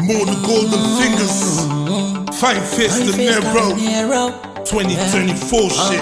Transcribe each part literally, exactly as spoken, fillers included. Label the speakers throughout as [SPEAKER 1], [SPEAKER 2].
[SPEAKER 1] more the golden fingers. Fine Fist De Niro. twenty twenty-four shit.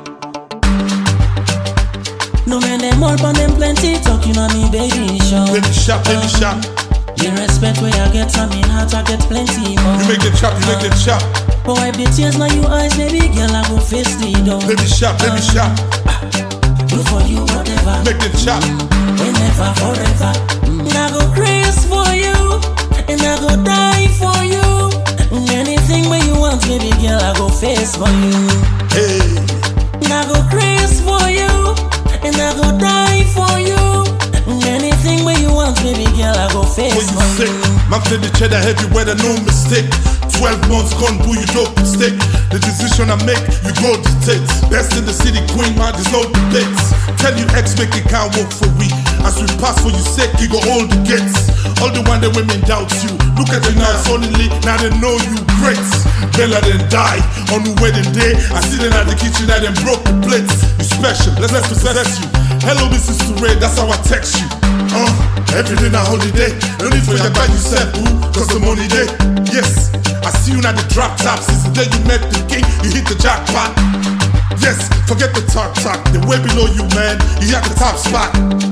[SPEAKER 2] No man, them all on them plenty talking on me, baby, show.
[SPEAKER 1] Baby shop, baby shop.
[SPEAKER 2] The respect where I get from me heart, I get plenty more.
[SPEAKER 1] You make the chop, you make the chop.
[SPEAKER 2] But wipe the tears now you eyes, baby girl, I go face the door.
[SPEAKER 1] Baby shop, baby shop.
[SPEAKER 2] Do for you whatever.
[SPEAKER 1] Make the chop.
[SPEAKER 2] Whenever, forever. And I go crazy for you, and I go die for you. Anything where you want, baby girl, I go face for you.
[SPEAKER 1] Hey.
[SPEAKER 2] And I go crazy for you, and I go die for you. Anything where you want, baby girl, I go face
[SPEAKER 1] for you. Sick. Man said the cheddar heavy weather, no mistake. Twelve months gone, boo, you dope mistake. The decision I make, you go dictate. Best in the city, queen, man, there's no debates. Tell you ex, make it can't work for we. As we pass for you sake, you go hold the gates. All the one that women doubt you. Look at you now, suddenly, now they know you great. Bella then died on the wedding day. I see them at the kitchen, I then broke the plates. You special, let's let's possess you. Hello, Missus Touré, that's how I text you. Uh, everything a holiday. No need for your buy yourself, boo, cause the money there. Yes, I see you now the drop top. Since the day you met the king, you hit the jackpot. Yes, forget the talk talk. The way below you, man, you at the top spot.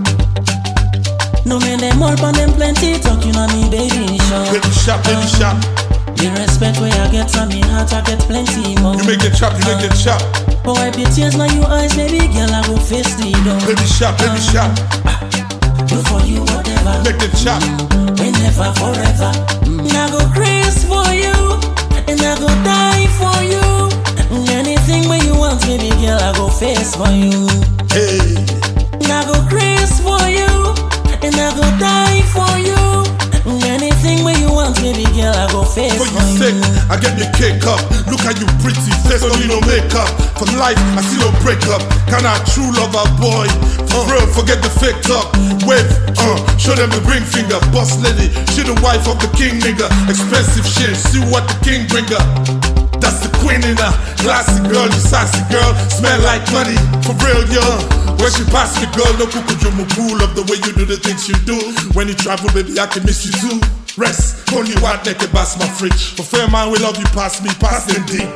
[SPEAKER 2] No man, them all on them plenty talking on me, baby, show.
[SPEAKER 1] Baby shop, baby shop.
[SPEAKER 2] The respect where I get from me heart, I get plenty more.
[SPEAKER 1] You make the chop, you make the chop.
[SPEAKER 2] But wipe your tears now you eyes, baby girl, I go face the door.
[SPEAKER 1] Baby shop, baby shop.
[SPEAKER 2] Do for you whatever.
[SPEAKER 1] Make the chop.
[SPEAKER 2] Whenever, forever. And I go crazy for you, and I go die for you. Anything where you want, baby girl, I go face for you.
[SPEAKER 1] Hey.
[SPEAKER 2] And I go crazy for you, and I go die for you. Anything where you want, baby girl, I go face for you.
[SPEAKER 1] For you sick, I get your cake up. Look how you pretty, face don't need no makeup. For life, I see no breakup. Can I true love a boy? For uh. real, forget the fake talk. Wave, uh, show them the ring finger. Boss lady, she the wife of the king nigga. Expensive shit, see what the king bring her. That's the queen in her. Classy girl, you sassy girl. Smell like money, for real, yo. When she pass the girl, no kukujumu cool. Love the way you do the things you do. When you travel, baby, I can miss you too. Rest, only white naked pass my fridge. For fair man, we love you, pass me, pass them deep.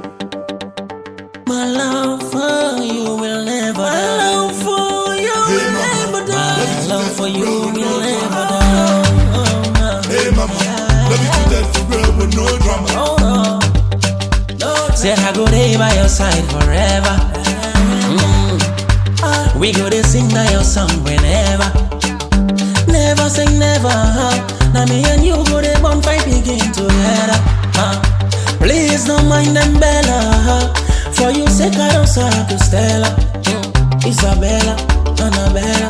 [SPEAKER 2] My love for you will never die. My love for you
[SPEAKER 1] hey,
[SPEAKER 2] will
[SPEAKER 1] mama.
[SPEAKER 2] never die. My love for you will
[SPEAKER 1] no
[SPEAKER 2] never die. Oh, no.
[SPEAKER 1] Hey mama, yeah. Love you to death for real with no drama.
[SPEAKER 2] Oh no. Said I go there by your side forever. Mm. We go to sing now your song whenever. Never sing never. Now me and you go to bonfire begin together. Uh. Please don't mind them Bella. For you sake I don't say to Stella. Mm. Isabella, Annabella.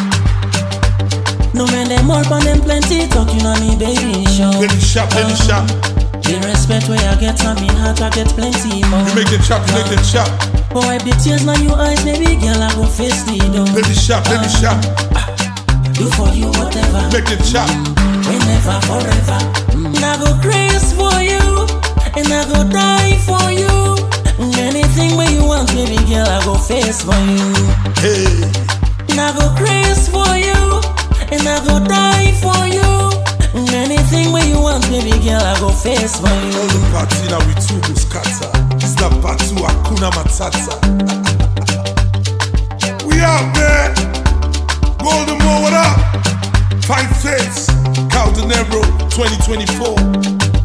[SPEAKER 2] No man them all on them plenty talking on me, baby show.
[SPEAKER 1] Baby shop, baby shop.
[SPEAKER 2] The respect where I get from me heart, I get plenty more.
[SPEAKER 1] You make the chop, you make the chop.
[SPEAKER 2] But wipe the tears now you eyes, baby girl, I go face the door.
[SPEAKER 1] Baby shop, baby shop.
[SPEAKER 2] Do for you whatever.
[SPEAKER 1] Make the chop.
[SPEAKER 2] Whenever, forever. And I go crazy for you, and I go die for you. Anything where you want, baby girl, I go face for you.
[SPEAKER 1] Hey.
[SPEAKER 2] And I go crazy for you, and I go die for you. Anything where you want, baby girl, I go face for you.
[SPEAKER 1] All the party now we two go scatter. It's not part two, Hakuna Matata. We out, man. Golden Mo, what up? Fine Fits, Cal De Niro, twenty twenty-four.